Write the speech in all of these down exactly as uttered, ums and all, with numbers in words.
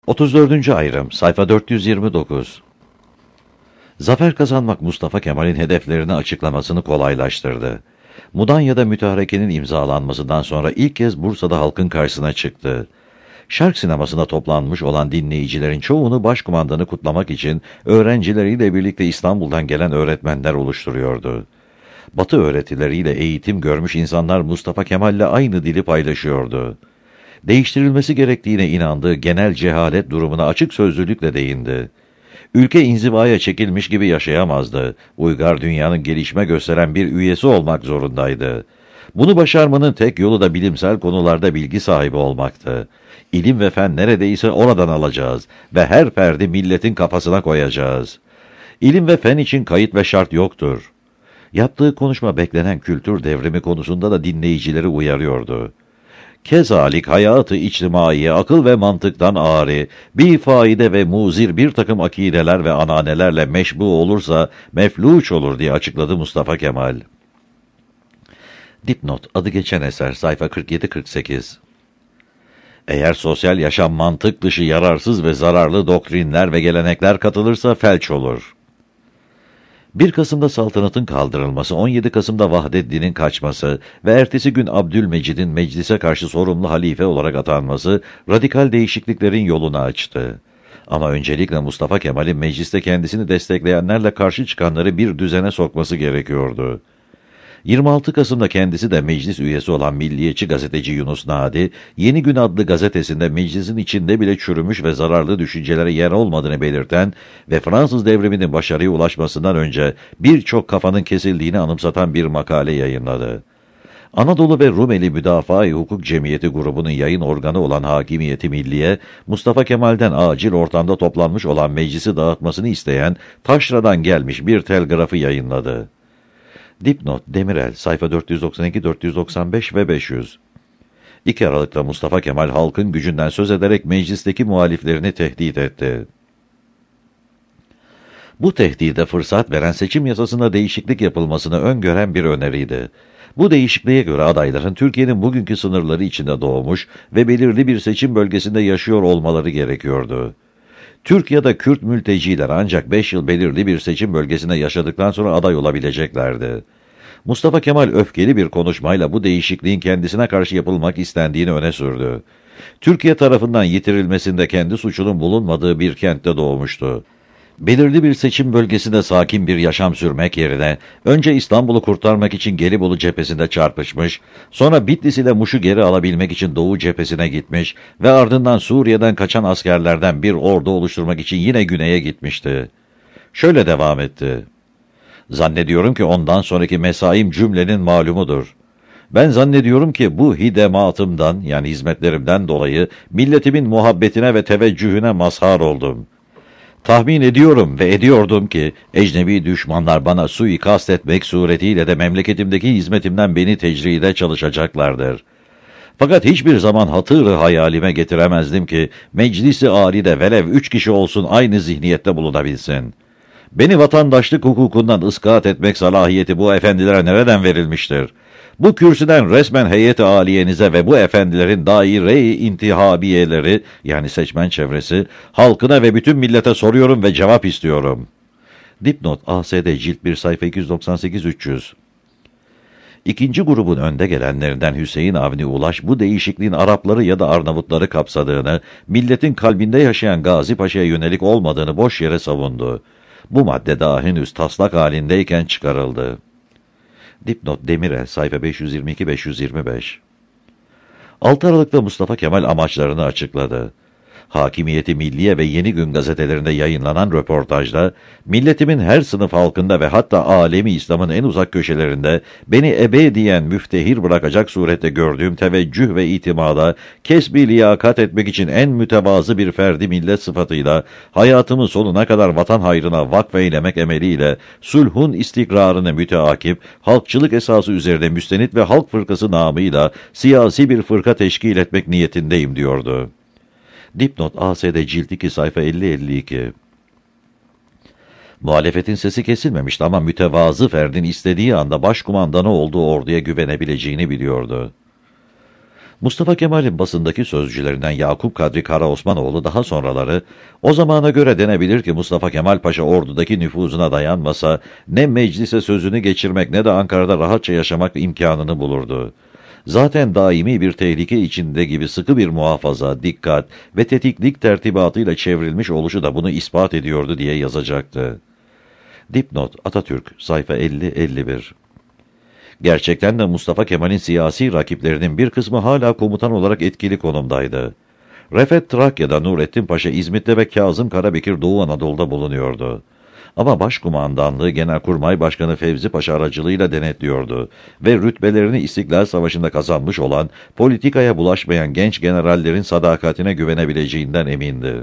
otuz dördüncü ayrım, sayfa dört yüz yirmi dokuz. Zafer kazanmak Mustafa Kemal'in hedeflerini açıklamasını kolaylaştırdı. Mudanya'da mütarekenin imzalanmasından sonra ilk kez Bursa'da halkın karşısına çıktı. Şark sinemasına toplanmış olan dinleyicilerin çoğunu başkumandanı kutlamak için öğrencileriyle birlikte İstanbul'dan gelen öğretmenler oluşturuyordu. Batı öğretileriyle eğitim görmüş insanlar Mustafa Kemal'le aynı dili paylaşıyordu. Değiştirilmesi gerektiğine inandığı genel cehalet durumuna açık sözlülükle değindi. Ülke inzivaya çekilmiş gibi yaşayamazdı. Uygar dünyanın gelişme gösteren bir üyesi olmak zorundaydı. Bunu başarmanın tek yolu da bilimsel konularda bilgi sahibi olmaktı. İlim ve fen neredeyse oradan alacağız ve her ferdi milletin kafasına koyacağız. İlim ve fen için kayıt ve şart yoktur. Yaptığı konuşma beklenen kültür devrimi konusunda da dinleyicileri uyarıyordu. Kezalik hayatı içtimaiye akıl ve mantıktan ağrı, bir faide ve muzir bir takım akideler ve ananelerle meşbu olursa mefluç olur diye açıkladı Mustafa Kemal. Dipnot, adı geçen eser, sayfa kırk yedi kırk sekiz. Eğer sosyal yaşam mantık dışı yararsız ve zararlı doktrinler ve gelenekler katılırsa felç olur. bir Kasım'da saltanatın kaldırılması, on yedi Kasım'da Vahdettin'in kaçması ve ertesi gün Abdülmecid'in meclise karşı sorumlu halife olarak atanması radikal değişikliklerin yolunu açtı. Ama öncelikle Mustafa Kemal'in mecliste kendisini destekleyenlerle karşı çıkanları bir düzene sokması gerekiyordu. yirmi altı Kasım'da kendisi de meclis üyesi olan milliyetçi gazeteci Yunus Nadi, Yeni Gün adlı gazetesinde meclisin içinde bile çürümüş ve zararlı düşüncelere yer olmadığını belirten ve Fransız devriminin başarıya ulaşmasından önce birçok kafanın kesildiğini anımsatan bir makale yayınladı. Anadolu ve Rumeli Müdafaa-i Hukuk Cemiyeti grubunun yayın organı olan Hakimiyeti Milliye, Mustafa Kemal'den acil ortamda toplanmış olan meclisi dağıtmasını isteyen taşradan gelmiş bir telgrafı yayınladı. Dipnot, Demirel, sayfa dört yüz doksan iki dört yüz doksan beş ve beş yüz. iki Aralık'ta Mustafa Kemal halkın gücünden söz ederek meclisteki muhaliflerini tehdit etti. Bu tehdide fırsat veren seçim yasasında değişiklik yapılmasını öngören bir öneriydi. Bu değişikliğe göre adayların Türkiye'nin bugünkü sınırları içinde doğmuş ve belirli bir seçim bölgesinde yaşıyor olmaları gerekiyordu. Türk ya da Kürt mülteciler ancak beş yıl belirli bir seçim bölgesinde yaşadıktan sonra aday olabileceklerdi. Mustafa Kemal öfkeli bir konuşmayla bu değişikliğin kendisine karşı yapılmak istendiğini öne sürdü. Türkiye tarafından yitirilmesinde kendi suçunun bulunmadığı bir kentte doğmuştu. Belirli bir seçim bölgesinde sakin bir yaşam sürmek yerine önce İstanbul'u kurtarmak için Gelibolu cephesinde çarpışmış, sonra Bitlis ile Muş'u geri alabilmek için Doğu cephesine gitmiş ve ardından Suriye'den kaçan askerlerden bir ordu oluşturmak için yine güneye gitmişti. Şöyle devam etti. Zannediyorum ki ondan sonraki mesaim cümlenin malumudur. Ben zannediyorum ki bu hidematımdan yani hizmetlerimden dolayı milletimin muhabbetine ve teveccühüne mazhar oldum. Tahmin ediyorum ve ediyordum ki ecnebi düşmanlar bana suikast etmek suretiyle de memleketimdeki hizmetimden beni tecride çalışacaklardır. Fakat hiçbir zaman hatırı hayalime getiremezdim ki meclisi âlide velev üç kişi olsun aynı zihniyette bulunabilsin. Beni vatandaşlık hukukundan ıskat etmek salahiyeti bu efendilere nereden verilmiştir? Bu kürsüden resmen heyet-i âliyenize ve bu efendilerin daire-i intihabiyeleri yani seçmen çevresi halkına ve bütün millete soruyorum ve cevap istiyorum. Dipnot A S D cilt bir sayfa iki yüz doksan sekiz üç yüz. İkinci grubun önde gelenlerinden Hüseyin Avni Ulaş bu değişikliğin Arapları ya da Arnavutları kapsadığını, milletin kalbinde yaşayan Gazi Paşa'ya yönelik olmadığını boş yere savundu. Bu madde daha henüz taslak halindeyken çıkarıldı. Dipnot Demirel, sayfa beş yüz yirmi iki beş yüz yirmi beş. altı Aralık'ta Mustafa Kemal amaçlarını açıkladı. Hakimiyeti Milliye ve Yeni Gün gazetelerinde yayınlanan röportajda, milletimin her sınıf halkında ve hatta alemi İslam'ın en uzak köşelerinde beni ebediyen müftehir bırakacak surette gördüğüm teveccüh ve itimada, kesbi liyakat etmek için en mütevazı bir ferdi millet sıfatıyla, hayatımı sonuna kadar vatan hayrına vakfeylemek emeliyle, sulhun istikrarını müteakip, halkçılık esası üzerine müstenit ve halk fırkası namıyla siyasi bir fırka teşkil etmek niyetindeyim diyordu. Dipnot A S D cilt iki sayfa elli elli iki. Muhalefetin sesi kesilmemişti ama mütevazı ferdin istediği anda başkumandanı olduğu orduya güvenebileceğini biliyordu. Mustafa Kemal'in basındaki sözcülerinden Yakup Kadri Karaosmanoğlu daha sonraları, o zamana göre denebilir ki Mustafa Kemal Paşa ordudaki nüfuzuna dayanmasa, ne meclise sözünü geçirmek ne de Ankara'da rahatça yaşamak imkanını bulurdu. Zaten daimi bir tehlike içinde gibi sıkı bir muhafaza, dikkat ve tetiklik tertibatıyla çevrilmiş oluşu da bunu ispat ediyordu diye yazacaktı. Dipnot Atatürk sayfa elli elli bir. Gerçekten de Mustafa Kemal'in siyasi rakiplerinin bir kısmı hala komutan olarak etkili konumdaydı. Refet Trakya'da, Nurettin Paşa İzmit'te ve Kazım Karabekir Doğu Anadolu'da bulunuyordu. Ama Başkumandanlığı Genelkurmay Başkanı Fevzi Paşa aracılığıyla denetliyordu ve rütbelerini İstiklal Savaşı'nda kazanmış olan, politikaya bulaşmayan genç generallerin sadakatine güvenebileceğinden emindi.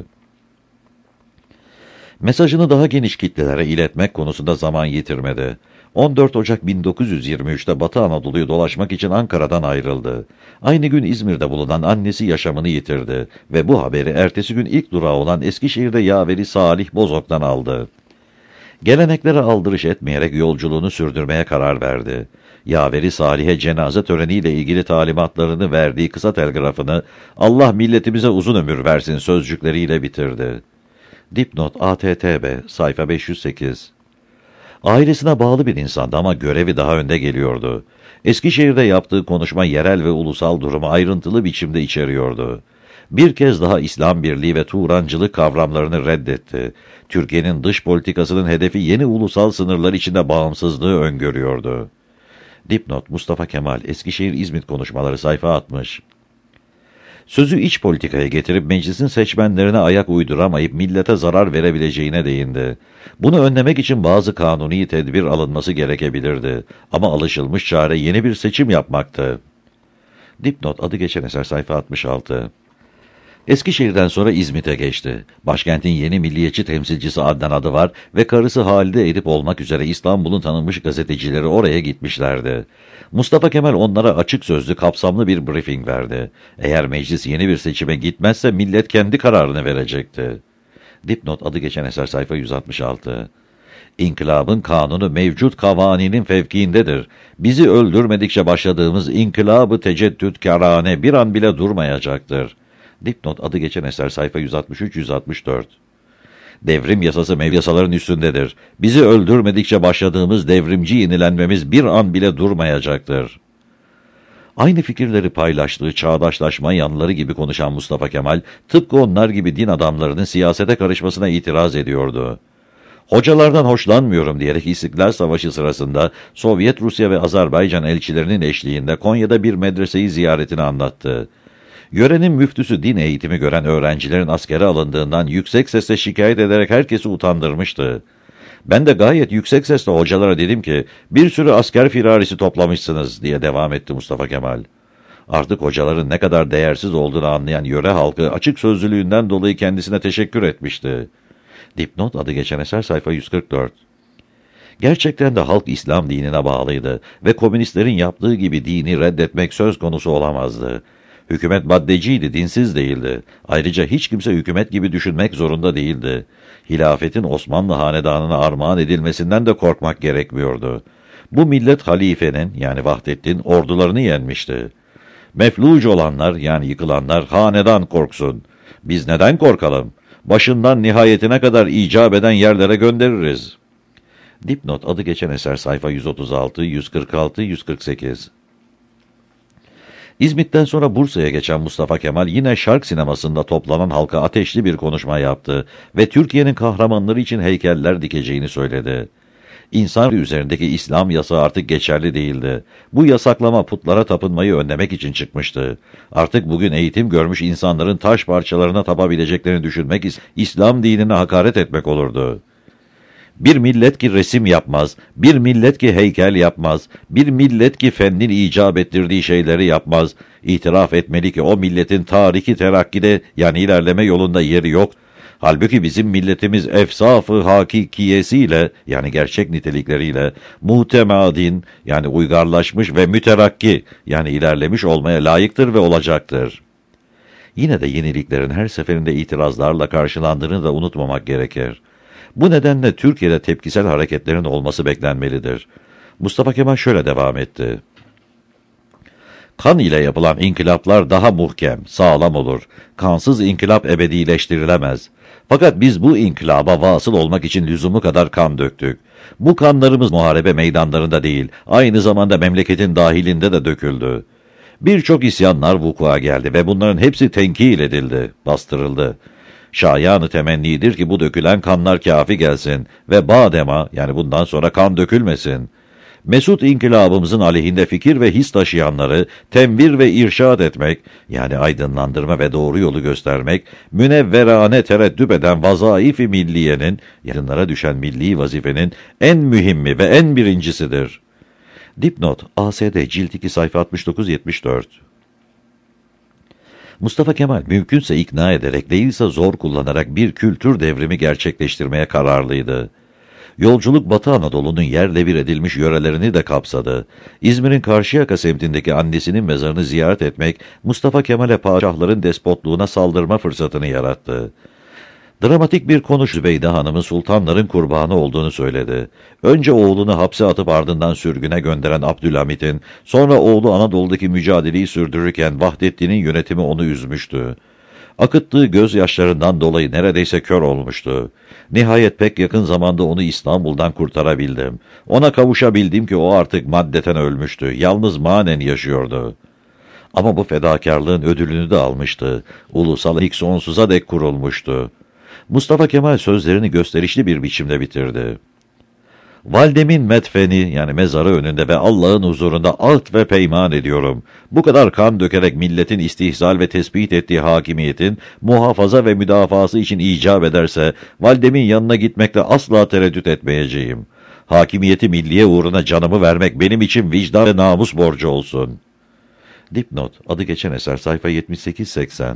Mesajını daha geniş kitlelere iletmek konusunda zaman yitirmedi. on dört Ocak bin dokuz yüz yirmi üç'te Batı Anadolu'yu dolaşmak için Ankara'dan ayrıldı. Aynı gün İzmir'de bulunan annesi yaşamını yitirdi ve bu haberi ertesi gün ilk durağı olan Eskişehir'de yaveri Salih Bozok'tan aldı. Geleneklere aldırış etmeyerek yolculuğunu sürdürmeye karar verdi. Yaveri Salih'e cenaze töreniyle ilgili talimatlarını verdiği kısa telgrafını "Allah milletimize uzun ömür versin" sözcükleriyle bitirdi. Dipnot A T T B sayfa beş yüz sekiz. Ailesine bağlı bir insandı ama görevi daha önde geliyordu. Eskişehir'de yaptığı konuşma yerel ve ulusal durumu ayrıntılı biçimde içeriyordu. Bir kez daha İslam birliği ve Turancılık kavramlarını reddetti. Türkiye'nin dış politikasının hedefi yeni ulusal sınırlar içinde bağımsızlığı öngörüyordu. Dipnot Mustafa Kemal Eskişehir-İzmit konuşmaları sayfa altmış. Sözü iç politikaya getirip meclisin seçmenlerine ayak uyduramayıp millete zarar verebileceğine değindi. Bunu önlemek için bazı kanuni tedbir alınması gerekebilirdi. Ama alışılmış çare yeni bir seçim yapmaktı. Dipnot adı geçen eser sayfa altmış altı. Eskişehir'den sonra İzmit'e geçti. Başkentin yeni milliyetçi temsilcisi Adnan adı var ve karısı Halide Edip olmak üzere İstanbul'un tanınmış gazetecileri oraya gitmişlerdi. Mustafa Kemal onlara açık sözlü, kapsamlı bir briefing verdi. Eğer meclis yeni bir seçime gitmezse millet kendi kararını verecekti. Dipnot adı geçen eser sayfa yüz altmış altı. İnkılabın kanunu mevcut kavaninin fevkiindedir. Bizi öldürmedikçe başladığımız inkılabı teceddütkârane bir an bile durmayacaktır. Dipnot adı geçen eser sayfa yüz altmış üç yüz altmış dört. Devrim yasası mev yasaların üstündedir. Bizi öldürmedikçe başladığımız devrimci yenilenmemiz bir an bile durmayacaktır. Aynı fikirleri paylaştığı çağdaşlaşma yanları gibi konuşan Mustafa Kemal, tıpkı onlar gibi din adamlarının siyasete karışmasına itiraz ediyordu. Hocalardan hoşlanmıyorum diyerek İstiklal Savaşı sırasında Sovyet Rusya ve Azerbaycan elçilerinin eşliğinde Konya'da bir medreseyi ziyaretini anlattı. Yörenin müftüsü din eğitimi gören öğrencilerin askere alındığından yüksek sesle şikayet ederek herkesi utandırmıştı. Ben de gayet yüksek sesle hocalara dedim ki, bir sürü asker firarisi toplamışsınız diye devam etti Mustafa Kemal. Artık hocaların ne kadar değersiz olduğunu anlayan yöre halkı açık sözlülüğünden dolayı kendisine teşekkür etmişti. Dipnot adı geçen eser sayfa yüz kırk dört. Gerçekten de halk İslam dinine bağlıydı ve komünistlerin yaptığı gibi dini reddetmek söz konusu olamazdı. Hükümet maddeciydi, dinsiz değildi. Ayrıca hiç kimse hükümet gibi düşünmek zorunda değildi. Hilafetin Osmanlı hanedanına armağan edilmesinden de korkmak gerekmiyordu. Bu millet halifenin yani Vahdettin ordularını yenmişti. Mefluc olanlar yani yıkılanlar hanedan korksun. Biz neden korkalım? Başından nihayetine kadar icap eden yerlere göndeririz. Dipnot adı geçen eser sayfa yüz otuz altı, yüz kırk altı, yüz kırk sekiz. İzmit'ten sonra Bursa'ya geçen Mustafa Kemal yine şark sinemasında toplanan halka ateşli bir konuşma yaptı ve Türkiye'nin kahramanları için heykeller dikeceğini söyledi. İnsan üzerindeki İslam yasağı artık geçerli değildi. Bu yasaklama putlara tapınmayı önlemek için çıkmıştı. Artık bugün eğitim görmüş insanların taş parçalarına tapabileceklerini düşünmek İslam dinine hakaret etmek olurdu. Bir millet ki resim yapmaz, bir millet ki heykel yapmaz, bir millet ki fennin icap ettirdiği şeyleri yapmaz. İtiraf etmeli ki o milletin tarihi terakkide yani ilerleme yolunda yeri yok. Halbuki bizim milletimiz efsaf-ı hakikiyesiyle yani gerçek nitelikleriyle muhtemadin yani uygarlaşmış ve müterakki yani ilerlemiş olmaya layıktır ve olacaktır. Yine de yeniliklerin her seferinde itirazlarla karşılandığını da unutmamak gerekir. Bu nedenle Türkiye'de tepkisel hareketlerin olması beklenmelidir. Mustafa Kemal şöyle devam etti. Kan ile yapılan inkılaplar daha muhkem, sağlam olur. Kansız inkılap ebedileştirilemez. Fakat biz bu inkılaba vasıl olmak için lüzumu kadar kan döktük. Bu kanlarımız muharebe meydanlarında değil, aynı zamanda memleketin dahilinde de döküldü. Birçok isyanlar vuku'a geldi ve bunların hepsi tenkil edildi, bastırıldı. Şayanı temennidir ki bu dökülen kanlar kâfi gelsin ve badema, yani bundan sonra kan dökülmesin. Mesut inkılabımızın aleyhinde fikir ve his taşıyanları tenvir ve irşad etmek, yani aydınlandırma ve doğru yolu göstermek, münevverane tereddüp eden vazaif-i milliyenin, yarınlara düşen milli vazifenin en mühimmi ve en birincisidir. Dipnot, A S D cilt iki sayfa altmış dokuz yetmiş dört. Mustafa Kemal mümkünse ikna ederek değilse zor kullanarak bir kültür devrimi gerçekleştirmeye kararlıydı. Yolculuk Batı Anadolu'nun yerle bir edilmiş yörelerini de kapsadı. İzmir'in Karşıyaka semtindeki annesinin mezarını ziyaret etmek, Mustafa Kemal'e padişahların despotluğuna saldırma fırsatını yarattı. Dramatik bir konuş Zübeyde Hanım'ın sultanların kurbanı olduğunu söyledi. Önce oğlunu hapse atıp ardından sürgüne gönderen Abdülhamit'in, sonra oğlu Anadolu'daki mücadeleyi sürdürürken Vahdettin'in yönetimi onu üzmüştü. Akıttığı gözyaşlarından dolayı neredeyse kör olmuştu. Nihayet pek yakın zamanda onu İstanbul'dan kurtarabildim. Ona kavuşabildim ki o artık maddeten ölmüştü. Yalnız manen yaşıyordu. Ama bu fedakarlığın ödülünü de almıştı. Ulusal ilk sonsuza dek kurulmuştu. Mustafa Kemal sözlerini gösterişli bir biçimde bitirdi. Valdemin medfeni, yani mezarı önünde ve Allah'ın huzurunda ahd ve peyman ediyorum. Bu kadar kan dökerek milletin istihzal ve tespit ettiği hakimiyetin muhafaza ve müdafası için icap ederse, valdemin yanına gitmekle asla tereddüt etmeyeceğim. Hakimiyeti milliye uğruna canımı vermek benim için vicdan ve namus borcu olsun. Dipnot, adı geçen eser sayfa yetmiş sekiz seksen.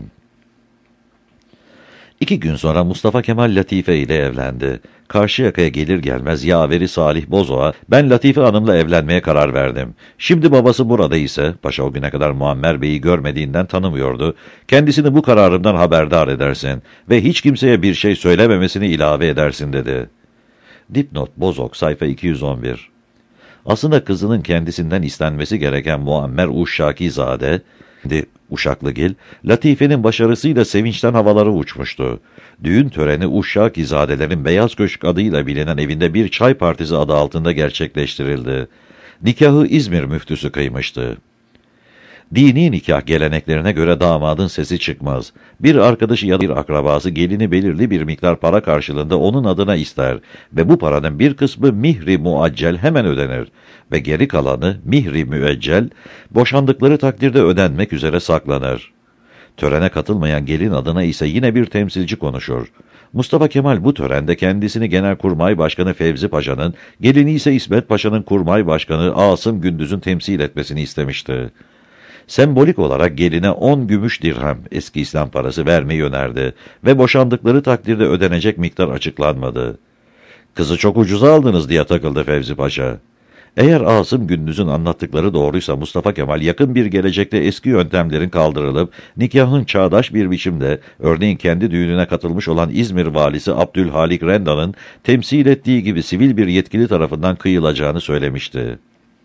İki gün sonra Mustafa Kemal Latife ile evlendi. Karşıyaka'ya gelir gelmez yaveri Salih Bozoğa, ben Latife Hanım'la evlenmeye karar verdim. Şimdi babası burada ise, paşa o güne kadar Muammer Bey'i görmediğinden tanımıyordu, kendisini bu kararımdan haberdar edersin ve hiç kimseye bir şey söylememesini ilave edersin dedi. Dipnot, Bozok, sayfa iki yüz on bir. Aslında kızının kendisinden istenmesi gereken Muammer Uşşakizade, Uşaklıgil, Latife'nin başarısıyla sevinçten havalara uçmuştu. Düğün töreni Uşşakizadelerin Beyaz Köşk adıyla bilinen evinde bir çay partisi adı altında gerçekleştirildi. Nikahı İzmir müftüsü kıymıştı. Dini nikah geleneklerine göre damadın sesi çıkmaz. Bir arkadaşı ya da bir akrabası gelini belirli bir miktar para karşılığında onun adına ister ve bu paranın bir kısmı mihri muaccel hemen ödenir ve geri kalanı mihri müeccel boşandıkları takdirde ödenmek üzere saklanır. Törene katılmayan gelin adına ise yine bir temsilci konuşur. Mustafa Kemal bu törende kendisini Genelkurmay Başkanı Fevzi Paşa'nın, gelini ise İsmet Paşa'nın Kurmay Başkanı Asım Gündüz'ün temsil etmesini istemişti. Sembolik olarak geline on gümüş dirhem eski İslam parası vermeyi önerdi ve boşandıkları takdirde ödenecek miktar açıklanmadı. Kızı çok ucuza aldınız diye takıldı Fevzi Paşa. Eğer Asım Gündüz'ün anlattıkları doğruysa Mustafa Kemal yakın bir gelecekte eski yöntemlerin kaldırılıp nikahın çağdaş bir biçimde, örneğin kendi düğününe katılmış olan İzmir valisi Abdülhalik Renda'nın temsil ettiği gibi sivil bir yetkili tarafından kıyılacağını söylemişti.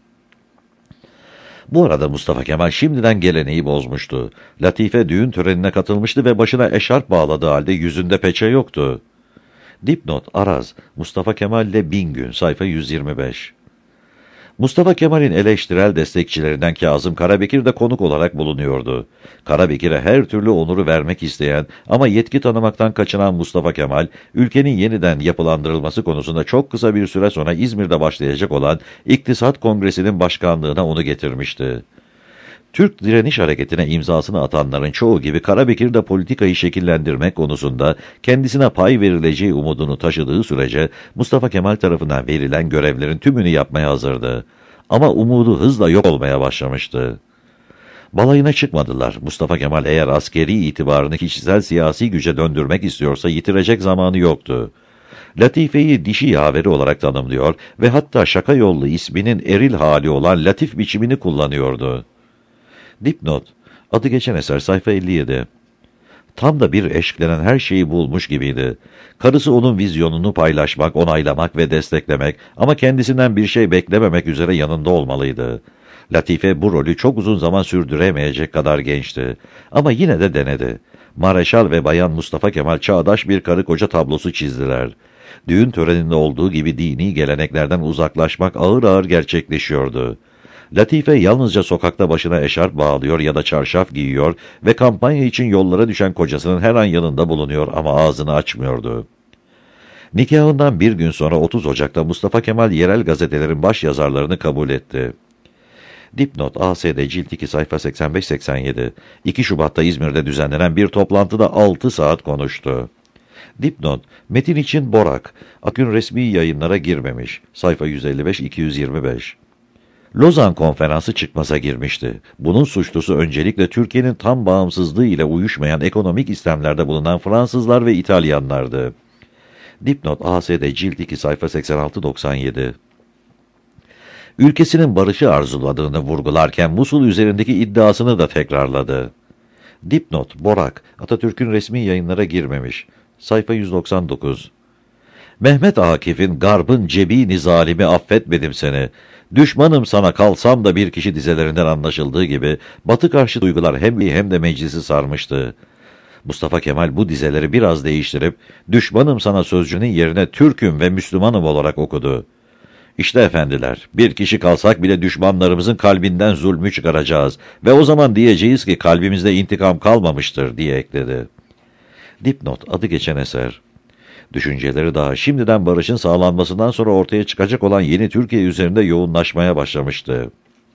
Bu arada Mustafa Kemal şimdiden geleneği bozmuştu. Latife düğün törenine katılmıştı ve başına eşarp bağladığı halde yüzünde peçe yoktu. Dipnot, Araz, Mustafa Kemal ile Bingün, sayfa yüz yirmi beş. Mustafa Kemal'in eleştirel destekçilerinden Kazım Karabekir de konuk olarak bulunuyordu. Karabekir'e her türlü onuru vermek isteyen ama yetki tanımaktan kaçınan Mustafa Kemal, ülkenin yeniden yapılandırılması konusunda çok kısa bir süre sonra İzmir'de başlayacak olan İktisat Kongresi'nin başkanlığına onu getirmişti. Türk direniş hareketine imzasını atanların çoğu gibi Karabekir de politikayı şekillendirmek konusunda kendisine pay verileceği umudunu taşıdığı sürece Mustafa Kemal tarafından verilen görevlerin tümünü yapmaya hazırdı. Ama umudu hızla yok olmaya başlamıştı. Balayına çıkmadılar. Mustafa Kemal eğer askeri itibarını kişisel siyasi güce döndürmek istiyorsa yitirecek zamanı yoktu. Latife'yi dişi yaveri olarak tanımlıyor ve hatta şaka yollu isminin eril hali olan latif biçimini kullanıyordu. Dipnot, adı geçen eser sayfa elli yedi. Tam da bir eşklenen her şeyi bulmuş gibiydi. Karısı onun vizyonunu paylaşmak, onaylamak ve desteklemek ama kendisinden bir şey beklememek üzere yanında olmalıydı. Latife bu rolü çok uzun zaman sürdüremeyecek kadar gençti. Ama yine de denedi. Mareşal ve Bayan Mustafa Kemal çağdaş bir karı koca tablosu çizdiler. Düğün töreninde olduğu gibi dini geleneklerden uzaklaşmak ağır ağır gerçekleşiyordu. Latife yalnızca sokakta başına eşarp bağlıyor ya da çarşaf giyiyor ve kampanya için yollara düşen kocasının her an yanında bulunuyor ama ağzını açmıyordu. Nikahından bir gün sonra otuz Ocak'ta Mustafa Kemal yerel gazetelerin baş yazarlarını kabul etti. Dipnot A S D Cilt iki sayfa seksen beş seksen yedi. iki Şubat'ta İzmir'de düzenlenen bir toplantıda altı saat konuştu. Dipnot, metin için Borak, Akün resmi yayınlara girmemiş. Sayfa yüz elli beş iki yüz yirmi beş. Lozan Konferansı çıkmaza girmişti. Bunun suçlusu öncelikle Türkiye'nin tam bağımsızlığı ile uyuşmayan ekonomik istemlerde bulunan Fransızlar ve İtalyanlardı. Dipnot A S D Cilt iki sayfa seksen altı doksan yedi. Ülkesinin barışı arzuladığını vurgularken Musul üzerindeki iddiasını da tekrarladı. Dipnot, Borak, Atatürk'ün resmi yayınlara girmemiş. Sayfa yüz doksan dokuz. Mehmet Akif'in Garb'ın cebini zalimi affetmedim seni. Düşmanım sana kalsam da bir kişi dizelerinden anlaşıldığı gibi Batı karşı duygular hem hem de meclisi sarmıştı. Mustafa Kemal bu dizeleri biraz değiştirip düşmanım sana sözcüğünün yerine Türk'üm ve Müslümanım olarak okudu. İşte efendiler, bir kişi kalsak bile düşmanlarımızın kalbinden zulmü çıkaracağız ve o zaman diyeceğiz ki kalbimizde intikam kalmamıştır diye ekledi. Dipnot, adı geçen eser. Düşünceleri daha şimdiden barışın sağlanmasından sonra ortaya çıkacak olan yeni Türkiye üzerinde yoğunlaşmaya başlamıştı.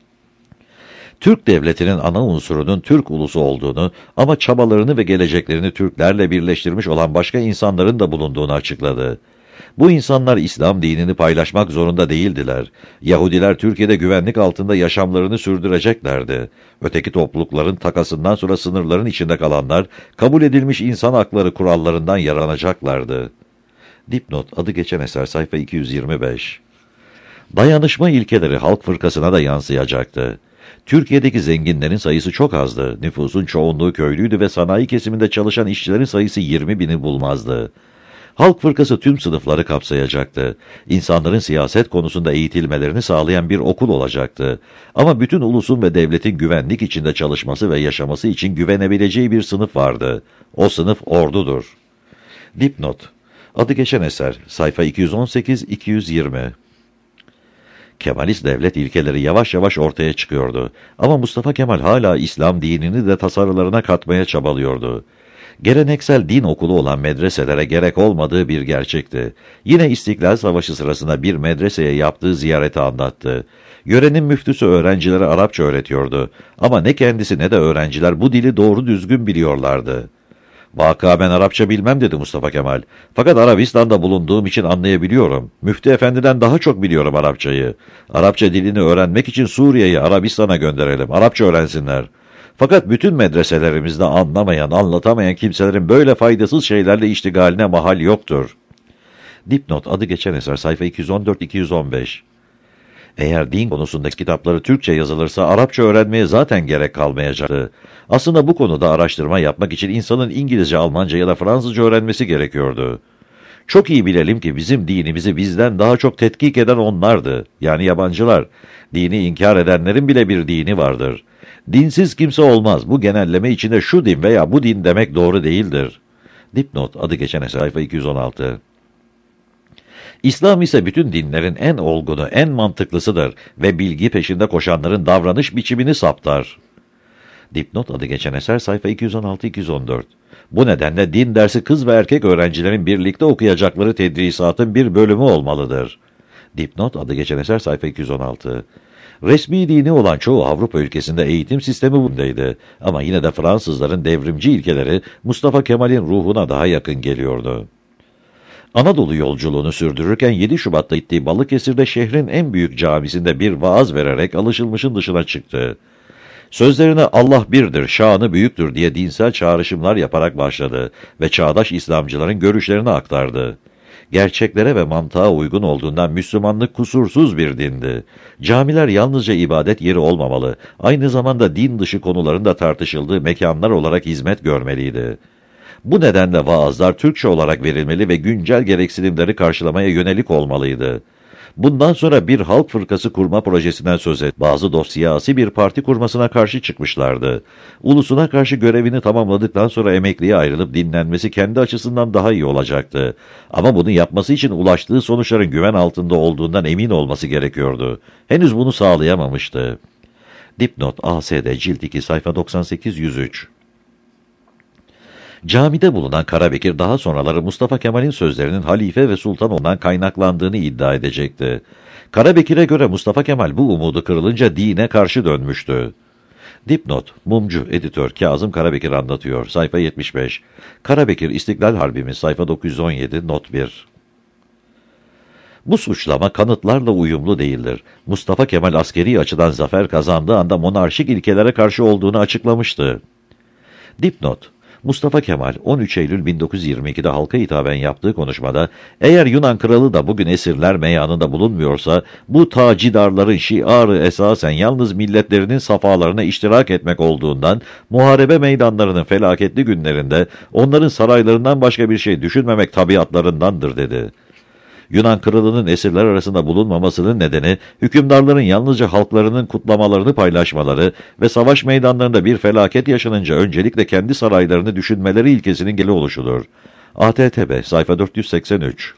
Türk devletinin ana unsurunun Türk ulusu olduğunu ama çabalarını ve geleceklerini Türklerle birleştirmiş olan başka insanların da bulunduğunu açıkladı. Bu insanlar İslam dinini paylaşmak zorunda değildiler. Yahudiler Türkiye'de güvenlik altında yaşamlarını sürdüreceklerdi. Öteki toplulukların takasından sonra sınırların içinde kalanlar, kabul edilmiş insan hakları kurallarından yaranacaklardı. Dipnot, adı geçen eser sayfa iki yüz yirmi beş. Dayanışma ilkeleri Halk Fırkası'na da yansıyacaktı. Türkiye'deki zenginlerin sayısı çok azdı. Nüfusun çoğunluğu köylüydü ve sanayi kesiminde çalışan işçilerin sayısı yirmi bini bulmazdı. Halk Fırkası tüm sınıfları kapsayacaktı. İnsanların siyaset konusunda eğitilmelerini sağlayan bir okul olacaktı. Ama bütün ulusun ve devletin güvenlik içinde çalışması ve yaşaması için güvenebileceği bir sınıf vardı. O sınıf ordudur. Dipnot, adı geçen eser, sayfa iki yüz on sekiz iki yüz yirmi. Kemalist devlet ilkeleri yavaş yavaş ortaya çıkıyordu. Ama Mustafa Kemal hala İslam dinini de tasarılarına katmaya çabalıyordu. Geleneksel din okulu olan medreselere gerek olmadığı bir gerçekti. Yine İstiklal Savaşı sırasında bir medreseye yaptığı ziyareti anlattı. Yörenin müftüsü öğrencilere Arapça öğretiyordu. Ama ne kendisi ne de öğrenciler bu dili doğru düzgün biliyorlardı. Vaka ben Arapça bilmem dedi Mustafa Kemal. Fakat Arabistan'da bulunduğum için anlayabiliyorum. Müftü efendiden daha çok biliyorum Arapçayı. Arapça dilini öğrenmek için Suriye'yi Arabistan'a gönderelim. Arapça öğrensinler. Fakat bütün medreselerimizde anlamayan, anlatamayan kimselerin böyle faydasız şeylerle iştigaline mahal yoktur. Dipnot, adı geçen eser sayfa iki yüz on dört iki yüz on beş. Eğer din konusundaki kitapları Türkçe yazılırsa Arapça öğrenmeye zaten gerek kalmayacaktı. Aslında bu konuda araştırma yapmak için insanın İngilizce, Almanca ya da Fransızca öğrenmesi gerekiyordu. Çok iyi bilelim ki bizim dinimizi bizden daha çok tetkik eden onlardı, yani yabancılar. Dini inkar edenlerin bile bir dini vardır. Dinsiz kimse olmaz. Bu genelleme içinde şu din veya bu din demek doğru değildir. Dipnot, adı geçen eser sayfa iki yüz on altı. İslam ise bütün dinlerin en olgunu, en mantıklısıdır ve bilgi peşinde koşanların davranış biçimini saptar. Dipnot, adı geçen eser sayfa iki yüz on altı iki yüz on dört. Bu nedenle din dersi kız ve erkek öğrencilerin birlikte okuyacakları tedrisatın bir bölümü olmalıdır. Dipnot, adı geçen eser sayfa iki yüz on altı. Resmi dini olan çoğu Avrupa ülkesinde eğitim sistemi bundaydı. Ama yine de Fransızların devrimci ilkeleri Mustafa Kemal'in ruhuna daha yakın geliyordu. Anadolu yolculuğunu sürdürürken yedi Şubat'ta gittiği Balıkesir'de şehrin en büyük camisinde bir vaaz vererek alışılmışın dışına çıktı. Sözlerine Allah birdir, şanı büyüktür diye dinsel çağrışımlar yaparak başladı ve çağdaş İslamcıların görüşlerini aktardı. Gerçeklere ve mantığa uygun olduğundan Müslümanlık kusursuz bir dindi. Camiler yalnızca ibadet yeri olmamalı, aynı zamanda din dışı konuların da tartışıldığı mekanlar olarak hizmet görmeliydi. Bu nedenle vaazlar Türkçe olarak verilmeli ve güncel gereksinimleri karşılamaya yönelik olmalıydı. Bundan sonra bir halk fırkası kurma projesinden söz et. Bazı dost siyasi bir parti kurmasına karşı çıkmışlardı. Ulusuna karşı görevini tamamladıktan sonra emekliye ayrılıp dinlenmesi kendi açısından daha iyi olacaktı. Ama bunu yapması için ulaştığı sonuçların güven altında olduğundan emin olması gerekiyordu. Henüz bunu sağlayamamıştı. Dipnot A S D Cilt iki sayfa doksan sekiz yüz üç. Camide bulunan Karabekir daha sonraları Mustafa Kemal'in sözlerinin halife ve sultan ondan kaynaklandığını iddia edecekti. Karabekir'e göre Mustafa Kemal bu umudu kırılınca dine karşı dönmüştü. Dipnot, Mumcu, editör Kazım Karabekir anlatıyor, sayfa yetmiş beş. Karabekir, İstiklal Harbimiz, sayfa dokuz yüz on yedi, not bir. Bu suçlama kanıtlarla uyumlu değildir. Mustafa Kemal askeri açıdan zafer kazandığı anda monarşik ilkelere karşı olduğunu açıklamıştı. Dipnot, Mustafa Kemal on üç Eylül bin dokuz yüz yirmi iki'de halka hitaben yaptığı konuşmada, eğer Yunan kralı da bugün esirler meyanında bulunmuyorsa, bu tacidarların şiarı esasen yalnız milletlerinin safalarına iştirak etmek olduğundan, muharebe meydanlarının felaketli günlerinde onların saraylarından başka bir şey düşünmemek tabiatlarındandır dedi. Yunan kralının esirler arasında bulunmamasının nedeni, hükümdarların yalnızca halklarının kutlamalarını paylaşmaları ve savaş meydanlarında bir felaket yaşanınca öncelikle kendi saraylarını düşünmeleri ilkesinin geli oluşudur. A T T B, sayfa dört yüz seksen üç.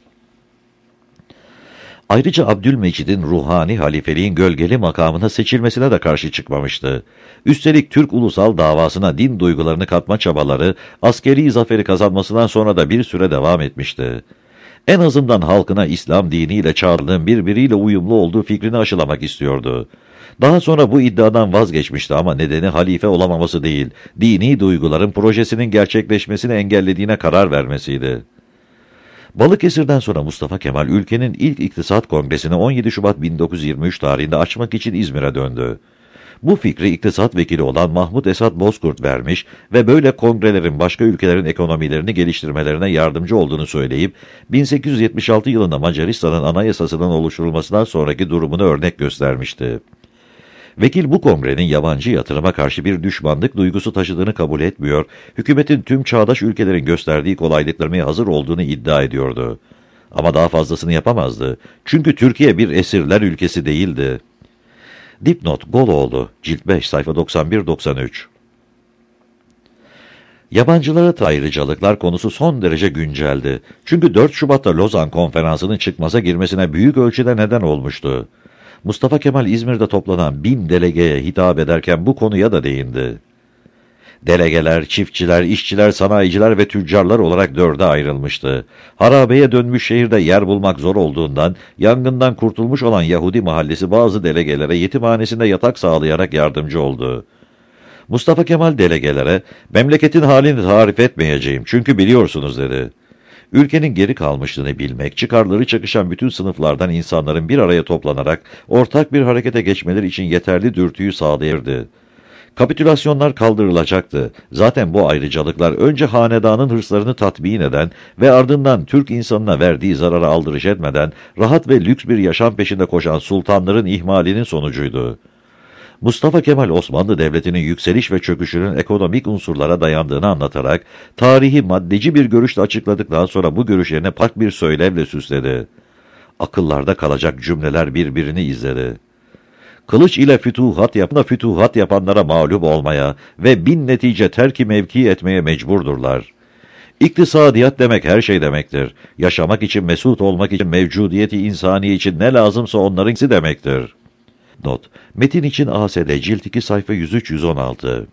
Ayrıca Abdülmecid'in ruhani halifeliğin gölgeli makamına seçilmesine de karşı çıkmamıştı. Üstelik Türk ulusal davasına din duygularını katma çabaları, askeri zaferi kazanmasından sonra da bir süre devam etmişti. En azından halkına İslam diniyle çağrılığın birbiriyle uyumlu olduğu fikrini aşılamak istiyordu. Daha sonra bu iddiadan vazgeçmişti ama nedeni halife olamaması değil, dini duyguların projesinin gerçekleşmesini engellediğine karar vermesiydi. Balıkesir'den sonra Mustafa Kemal ülkenin ilk iktisat kongresini on yedi Şubat bin dokuz yüz yirmi üç tarihinde açmak için İzmir'e döndü. Bu fikri iktisat vekili olan Mahmut Esat Bozkurt vermiş ve böyle kongrelerin başka ülkelerin ekonomilerini geliştirmelerine yardımcı olduğunu söyleyip, bin sekiz yüz yetmiş altı yılında Macaristan'ın anayasasının oluşturulmasından sonraki durumunu örnek göstermişti. Vekil bu kongrenin yabancı yatırıma karşı bir düşmanlık duygusu taşıdığını kabul etmiyor, hükümetin tüm çağdaş ülkelerin gösterdiği kolaylıklarına hazır olduğunu iddia ediyordu. Ama daha fazlasını yapamazdı. Çünkü Türkiye bir esirler ülkesi değildi. Dipnot Goloğlu, Cilt beş, sayfa doksan bir doksan üç. Yabancılara ayrıcalıklar konusu son derece günceldi. Çünkü dört Şubat'ta Lozan Konferansı'nın çıkmaza girmesine büyük ölçüde neden olmuştu. Mustafa Kemal İzmir'de toplanan bin delegeye hitap ederken bu konuya da değindi. Delegeler, çiftçiler, işçiler, sanayiciler ve tüccarlar olarak dörde ayrılmıştı. Harabeye dönmüş şehirde yer bulmak zor olduğundan, yangından kurtulmuş olan Yahudi mahallesi bazı delegelere yetimhanesinde yatak sağlayarak yardımcı oldu. Mustafa Kemal delegelere, memleketin halini tarif etmeyeceğim çünkü biliyorsunuz dedi. Ülkenin geri kalmışlığını bilmek, çıkarları çakışan bütün sınıflardan insanların bir araya toplanarak ortak bir harekete geçmeleri için yeterli dürtüyü sağlayırdı. Kapitülasyonlar kaldırılacaktı. Zaten bu ayrıcalıklar önce hanedanın hırslarını tatmin eden ve ardından Türk insanına verdiği zarara aldırış etmeden rahat ve lüks bir yaşam peşinde koşan sultanların ihmalinin sonucuydu. Mustafa Kemal Osmanlı Devleti'nin yükseliş ve çöküşünün ekonomik unsurlara dayandığını anlatarak tarihi maddeci bir görüşle açıkladıktan sonra bu görüşlerine pak bir söylevle süsledi. Akıllarda kalacak cümleler birbirini izledi. Kılıç ile fütuhat yapan fütuhat yapanlara mağlup olmaya ve bin netice terki mevki etmeye mecburdurlar. İktisadiyat demek her şey demektir. Yaşamak için, mesut olmak için, mevcudiyeti insaniye için ne lazımsa onlarınki demektir. Not: Metin için A S D Cilt iki sayfa yüz üç yüz on altı.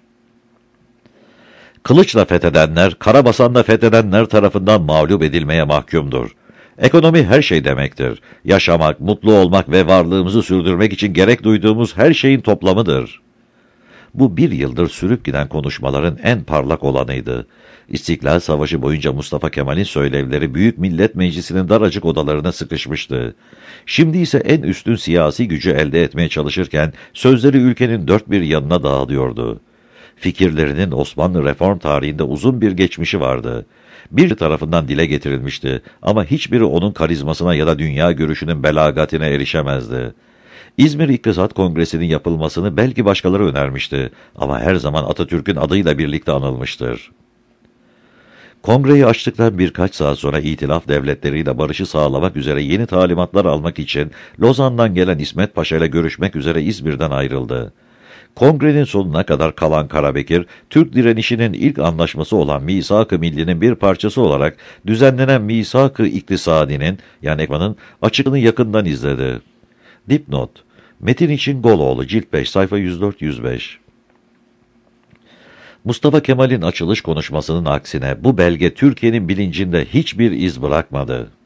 Kılıçla fethedenler, karabasanla fethedenler tarafından mağlup edilmeye mahkumdur. Ekonomi her şey demektir. Yaşamak, mutlu olmak ve varlığımızı sürdürmek için gerek duyduğumuz her şeyin toplamıdır. Bu bir yıldır sürüp giden konuşmaların en parlak olanıydı. İstiklal Savaşı boyunca Mustafa Kemal'in söylevleri Büyük Millet Meclisi'nin daracık odalarına sıkışmıştı. Şimdi ise en üstün siyasi gücü elde etmeye çalışırken sözleri ülkenin dört bir yanına dağılıyordu. Fikirlerinin Osmanlı reform tarihinde uzun bir geçmişi vardı. Bir tarafından dile getirilmişti ama hiçbiri onun karizmasına ya da dünya görüşünün belagatine erişemezdi. İzmir İktisat Kongresi'nin yapılmasını belki başkaları önermişti ama her zaman Atatürk'ün adıyla birlikte anılmıştır. Kongreyi açtıktan birkaç saat sonra İtilaf devletleriyle barışı sağlamak üzere yeni talimatlar almak için Lozan'dan gelen İsmet Paşa ile görüşmek üzere İzmir'den ayrıldı. Kongrenin sonuna kadar kalan Karabekir, Türk direnişinin ilk anlaşması olan Misak-ı Milli'nin bir parçası olarak düzenlenen Misak-ı İktisadi'nin, yani Ekman'ın açığını yakından izledi. Dipnot: Metin için Goloğlu, Cilt beş, sayfa yüz dört yüz beş. Mustafa Kemal'in açılış konuşmasının aksine bu belge Türkiye'nin bilincinde hiçbir iz bırakmadı.